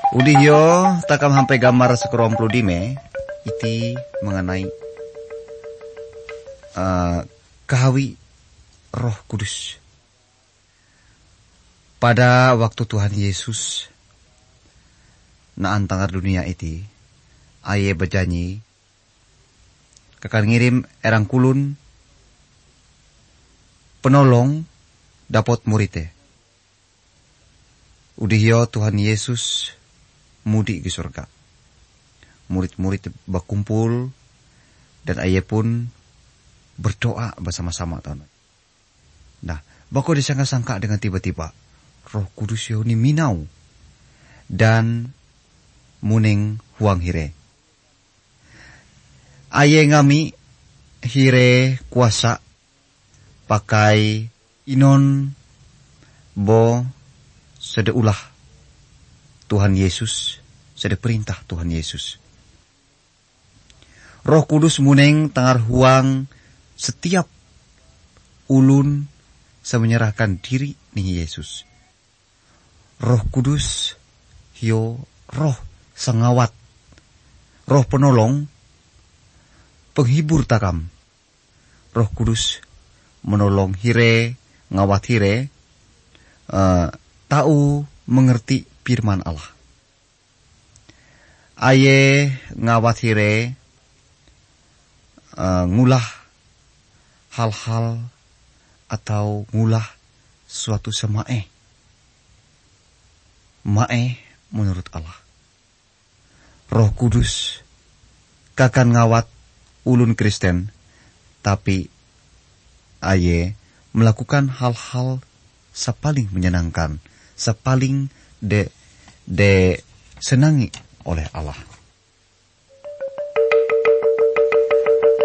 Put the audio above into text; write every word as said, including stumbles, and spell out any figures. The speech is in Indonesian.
Udiyo takam hampe gambar sekerom pludime iti mengenai uh, kahawi Roh Kudus. Pada waktu Tuhan Yesus na antangar dunia iti, aye berjanji kakan ngirim erang kulun penolong dapat murite. Udiyo Tuhan Yesus mudi ke surga. Murid-murid berkumpul dan ayah pun berdoa bersama-sama tahun. Nah, bako disangka-sangka dengan tiba-tiba Roh Kudus yoni minau dan muning huang hire. Ayah ngami hire kuasa pakai inon bo sede ulah Tuhan Yesus, sede perintah Tuhan Yesus. Roh Kudus muneng tangar huang setiap ulun semenyerahkan diri nih Yesus. Roh Kudus hio roh sengawat, roh penolong, penghibur takam. Roh Kudus menolong hire, ngawat hire, uh, tahu mengerti firman Allah. Aye ngawat hire, uh, ngulah hal-hal atau ngulah suatu semae. Mae menurut Allah. Roh Kudus kakan ngawat ulun Kristen, tapi aye melakukan hal-hal sepaling menyenangkan, sepaling de de senangi oleh Allah.